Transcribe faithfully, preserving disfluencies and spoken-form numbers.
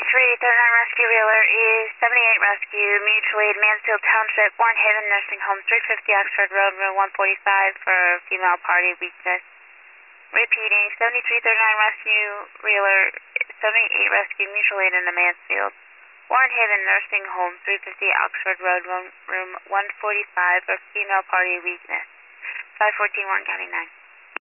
seventy-three thirty-nine Rescue Wheeler is seventy-eight Rescue, Mutual Aid, Mansfield Township, Warren Haven Nursing Home, three fifty Oxford Road, room one forty-five for female party weakness. Repeating, seventy-three thirty-nine Rescue Wheeler, seventy-eight Rescue, Mutual Aid in the Mansfield. Warren Haven Nursing Home, three fifty Oxford Road, room, room one forty-five for female party weakness. five fourteen Warren County nine.